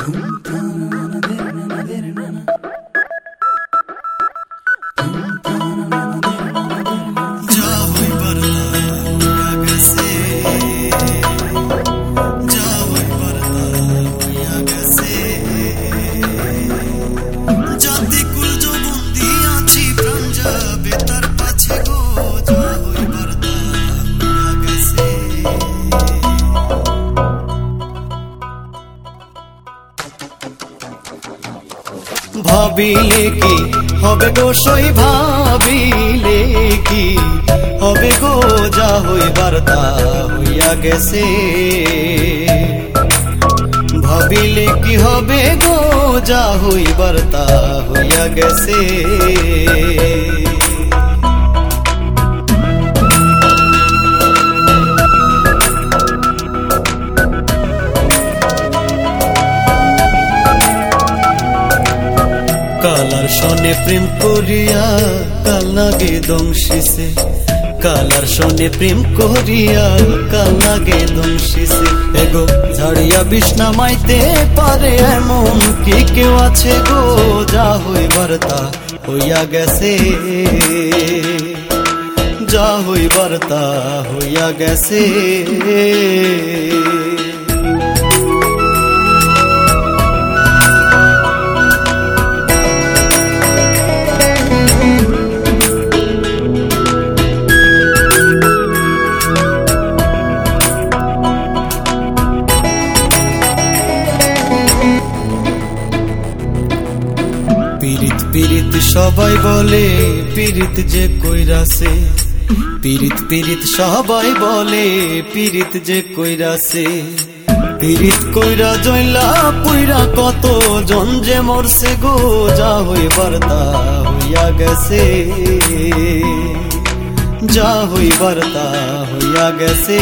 ভাবিলে কি হবে গো সই, ভাবিলে কি হবে গো, যা হইবার তা হইয়া গেছে। ভাবিলে কি হবে গো, যা হইবার তা হইয়া গেছে। কালার সনে প্রেম করিয়া কাল নাগে দংশিছে, কালার সনে প্রেম করিয়া কাল নাগে দংশিছে। এগো ঝাড়িয়া বিষ্ণা মাইতে পারে এমন কি কেউ আছে গো, যা হইবার তা হইয়া গেছে, যা হইবার তা হইয়া গেছে। পীড়িত পীড়িত সবাই বলে পীড়িত যে কইরাছে, পীড়িত পীড়িত সবাই বলে পীড়িত যে কইরাছে। পীড়িত কইরা জয়লা পুইরা কত জন যে মরছে গো, যা হইবার তা হইয়া গেছে, যা হইবার তা হইয়া গেছে।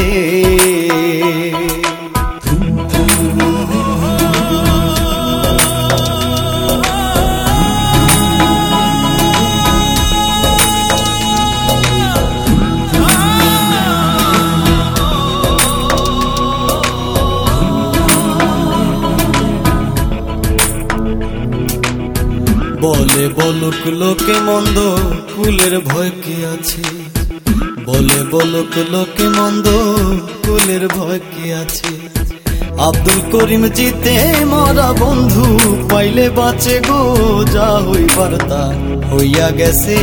বলে বলুক লোকে মন্দ, কুলের ভয় কি আছে। বলে বলুক লোকে মন্দ, কুলের ভয় কি আছে। আব্দুল করিম জিতে মরা বন্ধু পাইলে বাঁচে গো, যা হইবার তা হইয়া গেছে।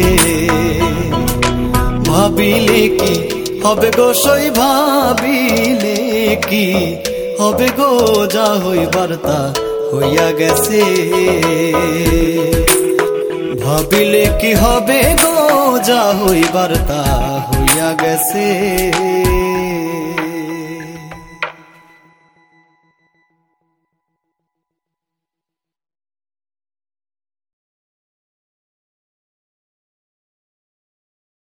ভাবিলে কি হবে গো সই, ভাবিলে কি হবে গো, যা হইবার তা হইয়া গেছে। ভাবিলে কি হবে গো, যা হইবার তা হইয়া গেছে।